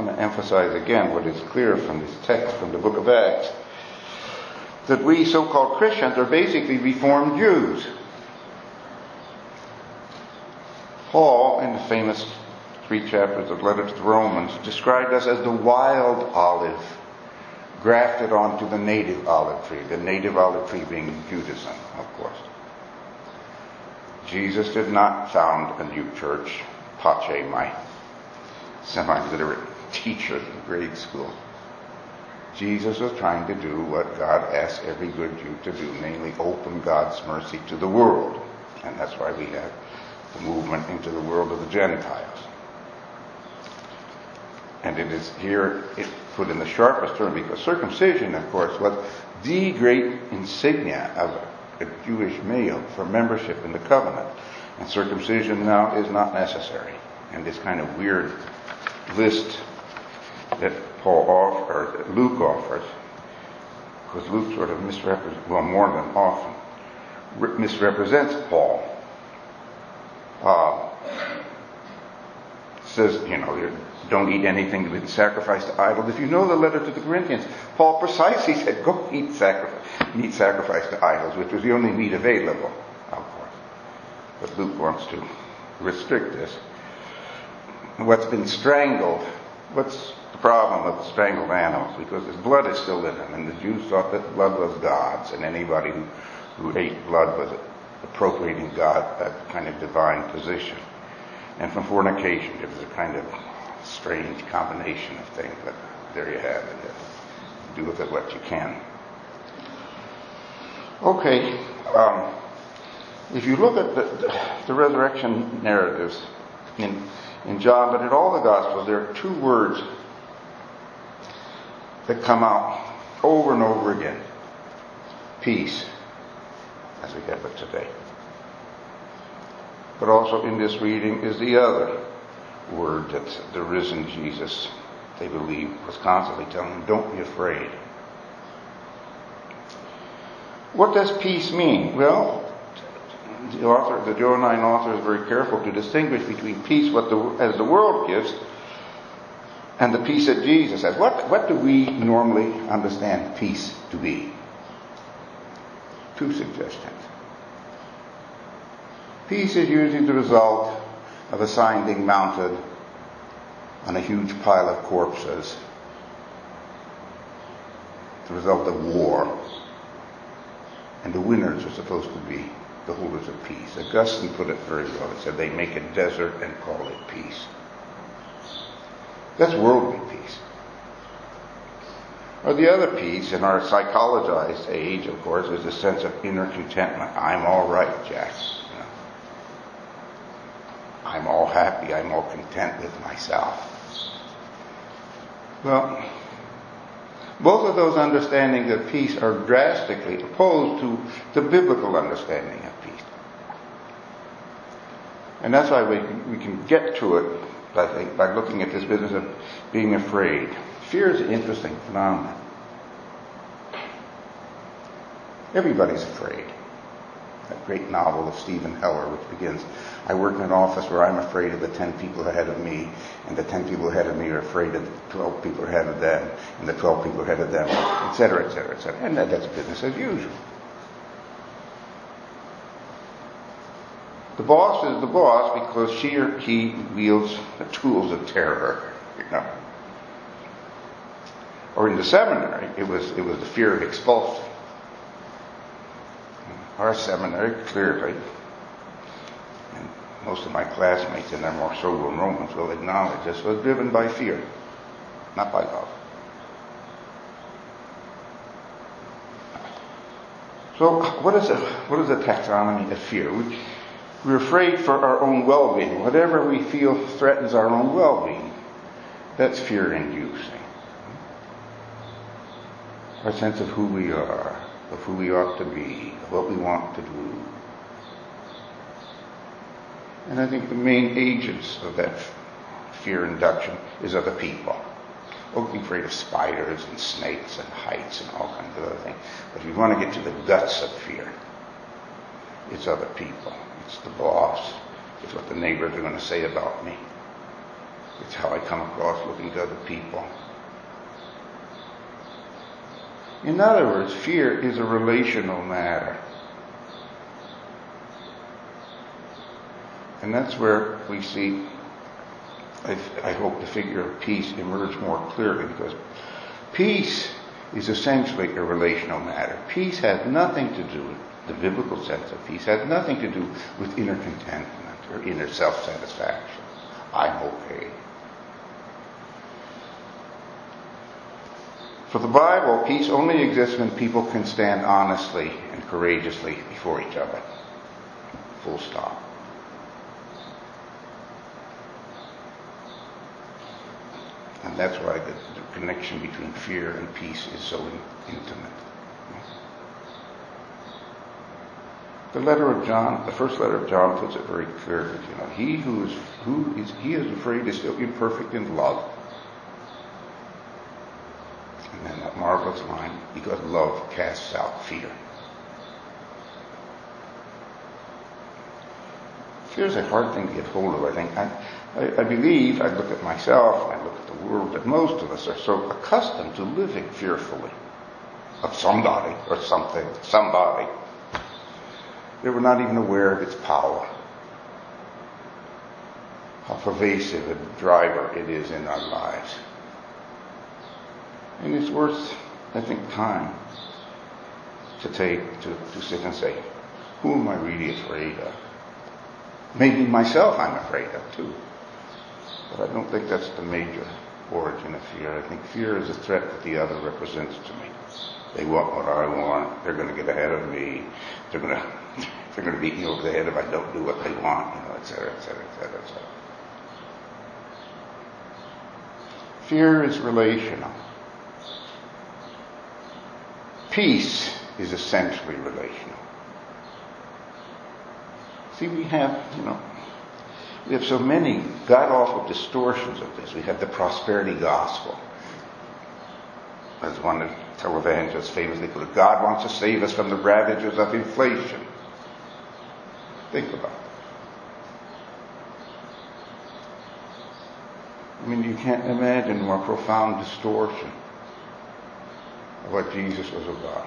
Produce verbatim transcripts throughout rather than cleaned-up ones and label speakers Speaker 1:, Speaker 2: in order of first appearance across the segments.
Speaker 1: want to emphasize again what is clear from this text from the book of Acts, that we so-called Christians are basically Reformed Jews. Paul, in the famous three chapters of the letter to the Romans, described us as the wild olive grafted onto the native olive tree, the native olive tree being Judaism, of course. Jesus did not found a new church. Pache, my semi-literate teacher in grade school. Jesus was trying to do what God asks every good Jew to do, namely open God's mercy to the world. And that's why we have the movement into the world of the Gentiles. And it is here it put in the sharpest term, because circumcision, of course, was the great insignia of a Jewish male for membership in the covenant. And circumcision now is not necessary. And this kind of weird list that Paul offers, that Luke offers, because Luke sort of misrepresents, well, more than often, misrepresents Paul. Uh, says, you know, don't eat anything that is sacrificed to idols. If you know the letter to the Corinthians, Paul precisely said, go eat sacrifice, meat sacrificed to idols, which was the only meat available, of course. But Luke wants to restrict this. What's been strangled, what's the problem with strangled animals? Because his blood is still in them, and the Jews thought that blood was God's, and anybody who, who ate blood was appropriating God a kind of divine position. And from fornication, it was a kind of strange combination of things, but there you have it. Do with it what you can. Okay, um, if you look at the, the, the resurrection narratives in, in John, but in all the Gospels, there are two words that come out over and over again. Peace, as we have it today. But also in this reading is the other word that the risen Jesus, they believe, was constantly telling them, don't be afraid. What does peace mean? Well, the author, the Johannine author, is very careful to distinguish between peace what the, as the world gives and the peace that Jesus has. What, what do we normally understand peace to be? Two suggestions. Peace is usually the result of a sign being mounted on a huge pile of corpses, the result of war. And the winners are supposed to be the holders of peace. Augustine put it very well. He said they make a desert and call it peace. That's worldly peace. Or the other peace, in our psychologized age, of course, is a sense of inner contentment. I'm all right, Jack. You know, I'm all happy. I'm all content with myself. Well, both of those understandings of peace are drastically opposed to the biblical understanding of peace. And that's why we, we can get to it, I think, by looking at this business of being afraid. Fear is an interesting phenomenon. Everybody's afraid. That great novel of Stephen Heller, which begins, I work in an office where I'm afraid of the ten people ahead of me, and the ten people ahead of me are afraid of the twelve people ahead of them, and the twelve people ahead of them, et cetera, et cetera, et cetera. And that, that's business as usual. The boss is the boss because she or he wields the tools of terror, you know. Or in the seminary, it was it was the fear of expulsion. Our seminary, clearly, and most of my classmates in their more sober moments will acknowledge this, was driven by fear, not by love. So what is a, what is a taxonomy of fear? We, we're afraid for our own well-being. Whatever we feel threatens our own well-being, that's fear-inducing. Our sense of who we are, of who we ought to be, of what we want to do. And I think the main agents of that fear induction is other people. Don't be afraid of spiders and snakes and heights and all kinds of other things. But if you want to get to the guts of fear, it's other people. It's the boss. It's what the neighbors are going to say about me. It's how I come across looking to other people. In other words, fear is a relational matter. And that's where we see, I, I hope, the figure of peace emerge more clearly, because peace is essentially a relational matter. Peace has nothing to do, the biblical sense of peace has nothing to do with inner contentment or inner self-satisfaction. I'm okay. For the Bible, peace only exists when people can stand honestly and courageously before each other. Full stop. And that's why the, the connection between fear and peace is so in, intimate. The letter of John, the first letter of John, puts it very clearly. You know, he who is who is he is afraid is still imperfect in love. And then that marvelous line, because love casts out fear. Fear is a hard thing to get hold of, I think. I, I, I believe, I look at myself, I look at the world, that most of us are so accustomed to living fearfully of somebody or something, somebody, that we're not even aware of its power, how pervasive a driver it is in our lives. And it's worth, I think, time to take, to, to sit and say, who am I really afraid of? Maybe myself I'm afraid of too. But I don't think that's the major origin of fear. I think fear is a threat that the other represents to me. They want what I want. They're going to get ahead of me. They're going to, they're going to beat me over the head if I don't do what they want, you know, et cetera, et cetera, et cetera, et cetera. Fear is relational. Peace is essentially relational. See, we have, you know, we have so many god-awful distortions of this. We have the prosperity gospel. As one of the televangelists famously put it, God wants to save us from the ravages of inflation. Think about it. I mean, you can't imagine a more profound distortion of what Jesus was about.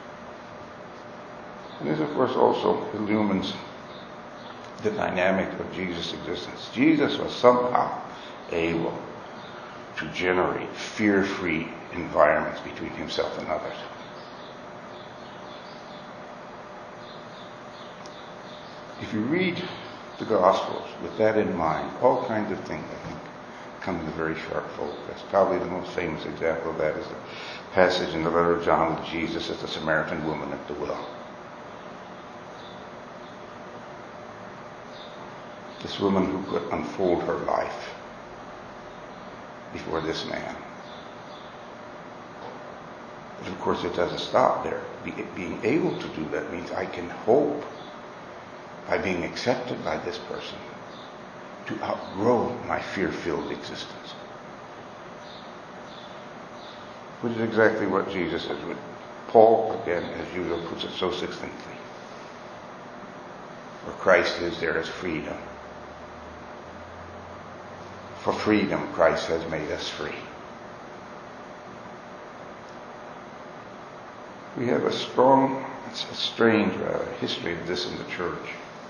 Speaker 1: And this, of course, also illumines the dynamic of Jesus' existence. Jesus was somehow able to generate fear-free environments between himself and others. If you read the Gospels with that in mind, all kinds of things, I think, come into very sharp focus. Probably the most famous example of that is the passage in the letter of John with Jesus as the Samaritan woman at the well. This woman who could unfold her life before this man. But of course it doesn't stop there. Be, being able to do that means I can hope, by being accepted by this person, to outgrow my fear-filled existence. Which is exactly what Jesus says. Paul, again, as usual, puts it so succinctly. Where Christ is, there is freedom. For freedom, Christ has made us free. We have a strong, it's a strange uh, history of this in the church.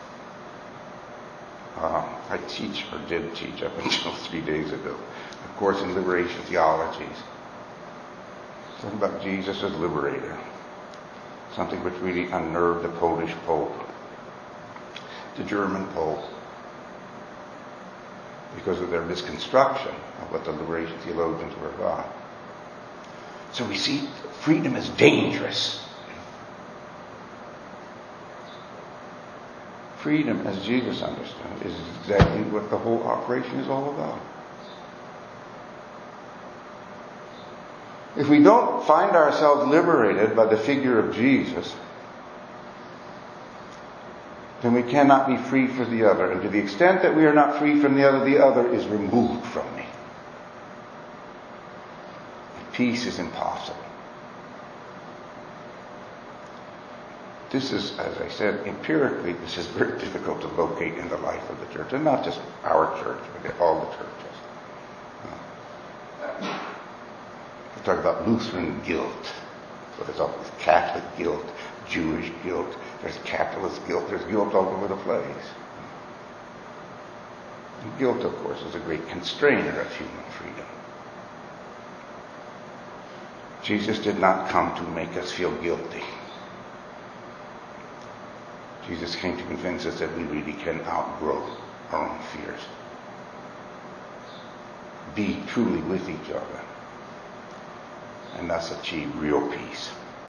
Speaker 1: Uh, I teach, or did teach up until three days ago, of course, in liberation theologies. Talking about Jesus as liberator. Something which really unnerved the Polish Pope, the German Pope, because of their misconstruction of what the liberation theologians were about. So we see freedom is dangerous. Freedom, as Jesus understood, is exactly what the whole operation is all about. If we don't find ourselves liberated by the figure of Jesus, then we cannot be free for the other. And to the extent that we are not free from the other, the other is removed from me. And peace is impossible. This is, as I said, empirically, this is very difficult to locate in the life of the church. And not just our church, but all the churches. talk about Lutheran guilt. So there's always Catholic guilt, Jewish guilt, there's capitalist guilt, there's guilt all over the place. And guilt, of course, is a great constrainer of human freedom. Jesus did not come to make us feel guilty. Jesus came to convince us that we really can outgrow our own fears. Be truly with each other, and thus achieve real peace.